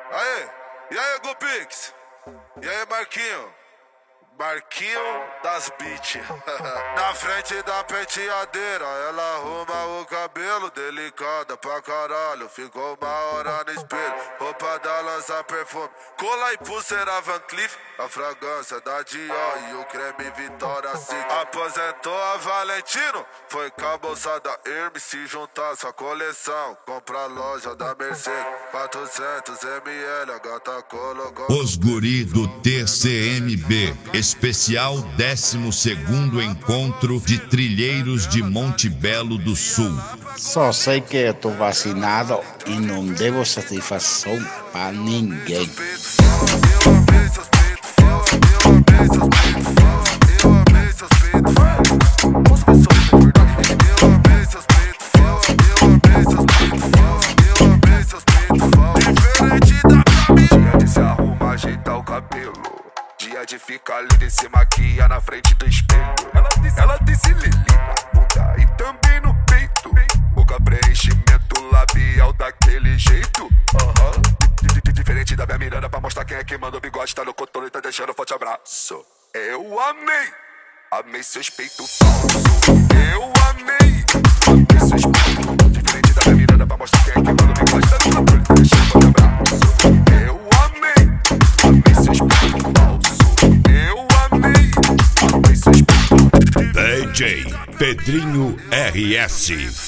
Aê, e aí, Gopix? E aí, Marquinho? Marquinho das Beat. Na frente da penteadeira, ela arruma o cabelo, delicada pra caralho. Ficou uma hora no espelho, roupa da lança perfume, cola e pulseira Van Cleef, a fragrância da Dior e o creme Vitória Secret. Aposentou a Valentino, foi com a bolsa da Hermes, se juntar sua coleção, compra a loja da Mercedes, 400 ml, a gata colocou. Os guri do TCMB, especial 12º encontro de trilheiros de Monte Belo do Sul. Só sei que eu tô vacinado e não devo satisfação pra ninguém. Dia de se arrumar, ajeitar o cabelo, dia de ficar linda e se maquiar na frente do espelho. Ela disse lili na bunda e também no peito, boca preenchimento labial daquele jeito. Diferente da minha mirada pra mostrar quem é que manda o bigode, tá no controle, tá deixando forte abraço. Eu amei seus peitos falsos. Eu amei seus peitos. Diferente da minha mirada pra mostrar quem é que manda o bigode, tá no controle, tá deixando forte abraço. Eu amei seus peitos falsos. Eu amei seus peitos. DJ Pedrinho RS.